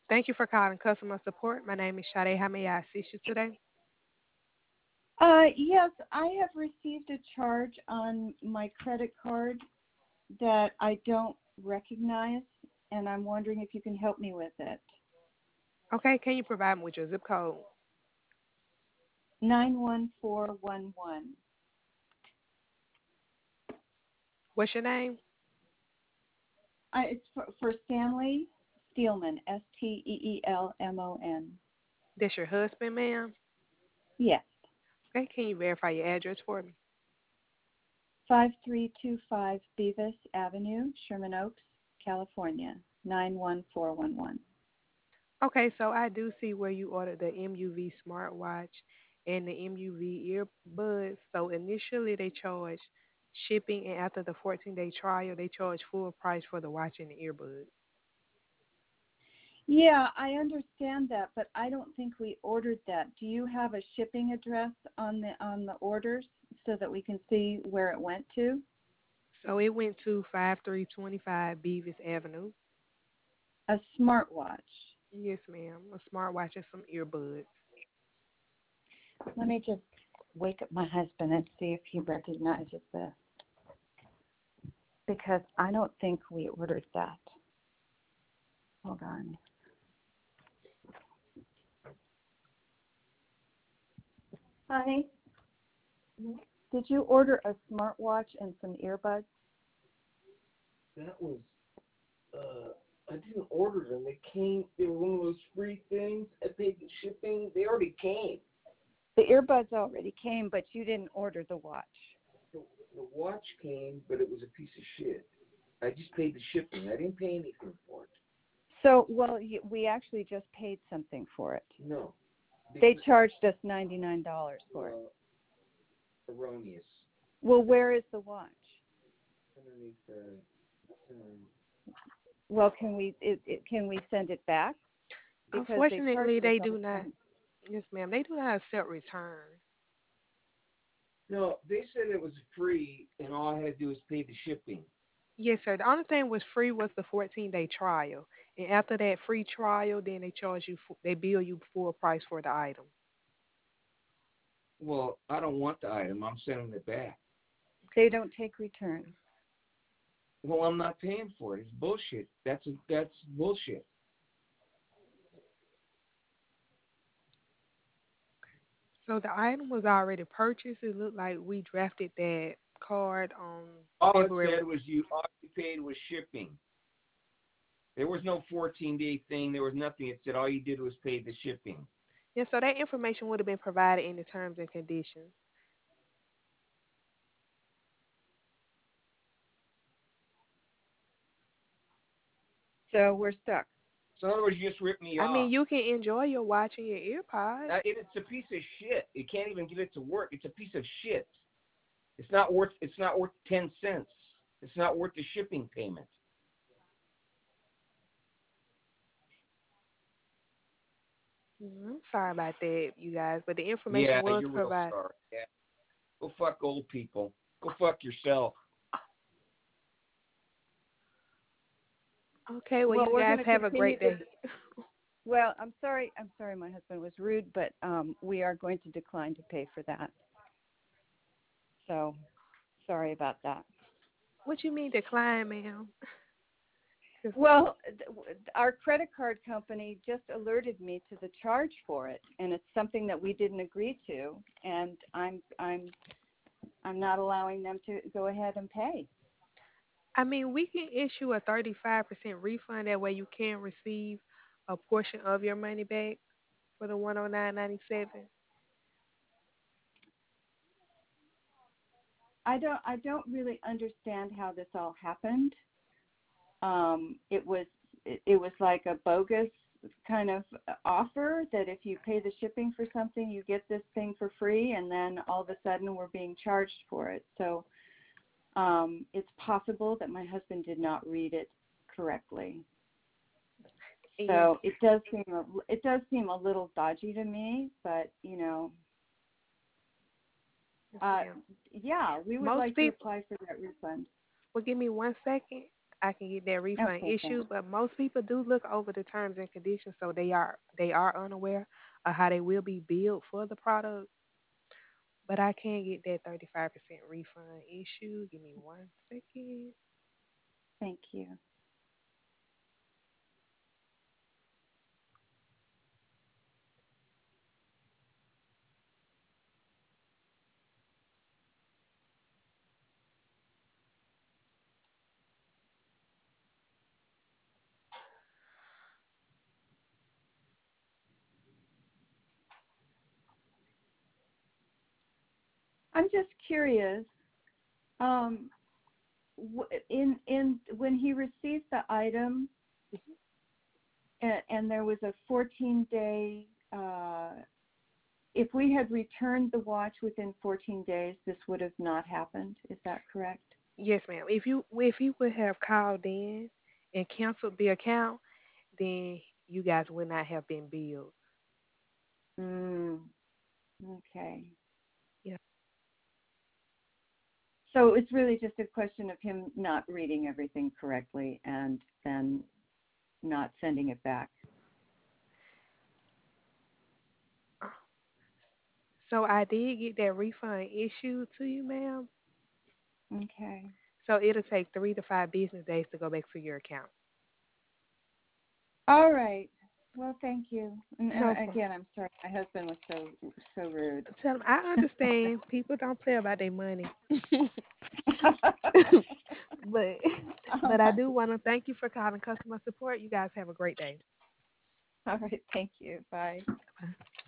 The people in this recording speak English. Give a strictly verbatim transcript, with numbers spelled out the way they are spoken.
Thank you for calling customer support. My name is Sade. How may I assist you today? Uh, yes, I have received a charge on my credit card that I don't recognize, and I'm wondering if you can help me with it. Okay, can you provide me with your zip code? nine one four one one. What's your name? I, it's for, for Stanley Steelman, S T E E L M O N. That's your husband, ma'am. Yes, Okay, can you verify your address for me? five three two five Beavis Avenue, Sherman Oaks, California, nine one four one one. Okay, so I do see where you ordered the M U V smartwatch and the M U V earbuds. So initially they charge shipping, and after the fourteen day trial, they charge full price for the watch and the earbuds. Yeah, I understand that, but I don't think we ordered that. Do you have a shipping address on the on the orders so that we can see where it went to? So it went to five three two five Beavis Avenue. A smartwatch. Yes, ma'am. A smartwatch and some earbuds. Let me just wake up my husband and see if he recognizes this because I don't think we ordered that. Hold on. Honey, did you order a smartwatch and some earbuds? That was, uh, I didn't order them. They came, they were one of those free things. I paid the shipping. They already came. The earbuds already came, but you didn't order the watch. The, the watch came, but it was a piece of shit. I just paid the shipping. I didn't pay anything for it. So, well, y- we actually just paid something for it. No. They charged us ninety-nine dollars for it. Uh, erroneous. Well, where is the watch? Underneath the, um, Well, can we it, it, can we send it back? Because they Unfortunately, charged us they all do the not. time. Yes, ma'am. They do not accept return. no, they said it was free, and all I had to do was pay the shipping. Yes, sir. The only thing was free was the fourteen day trial, and after that free trial, then they charge you. fu- They bill you full price for the item. Well, I don't want the item. I'm sending it back. They don't take return. Well, I'm not paying for it. It's bullshit. That's that's bullshit. So the item was already purchased. It looked like we drafted that card on All it February. said was you all you paid was shipping. There was no fourteen day thing. There was nothing. It said all you did was pay the shipping. Yeah, so that information would have been provided in the terms and conditions. So we're stuck. So in other words, you just ripped me I mean, off. you can enjoy your watch and your earpods. Uh, it, it's a piece of shit. You can't even get it to work. It's a piece of shit. It's not worth. It's not worth ten cents. It's not worth the shipping payment. Mm, I'm sorry about that, you guys, but the information Yeah, was you're real provided. sorry. Yeah. Go fuck old people. Go fuck yourself. Okay, well, Well, you we're going guys to have a continue great to. day. Well, I'm sorry. I'm sorry. My husband was rude, but um, we are going to decline to pay for that. So sorry about that. What you mean decline, ma'am? 'Cause- Well, th- our credit card company just alerted me to the charge for it, and it's something that we didn't agree to, and I'm I'm I'm not allowing them to go ahead and pay. I mean, we can issue a thirty-five percent refund. That way you can receive a portion of your money back for the one hundred nine ninety-seven. I don't I don't really understand how this all happened. Um, it was it, it was like a bogus kind of offer that if you pay the shipping for something, you get this thing for free, and then all of a sudden we're being charged for it. So um, it's possible that my husband did not read it correctly. Yes. So it does seem a, it does seem a little dodgy to me, but you know, Yes, uh, ma'am. yeah, we would Most like to people, apply for that refund. well, give me one second. I can get that refund Okay, thanks. issued. But most people do look over the terms and conditions, so they are they are unaware of how they will be billed for the product. But I can get that thirty-five percent refund issued. Give me one second. Thank you. I'm just curious. Um, w- in in when he received the item, and, and there was a fourteen day. Uh, if we had returned the watch within fourteen days, this would have not happened. Is that correct? Yes, ma'am. If you if you would have called in and canceled the account, then you guys would not have been billed. Mm, okay. Yeah. So it's really just a question of him not reading everything correctly and then not sending it back. So I did get that refund issued to you, ma'am. Okay. So it'll take three to five business days to go back to your account. All right. Well, thank you. And No uh, problem. again, I'm sorry. My husband was so so rude. Tell them I understand. People don't play about their money. but but I do want to thank you for calling customer support. You guys have a great day. All right. Thank you. Bye.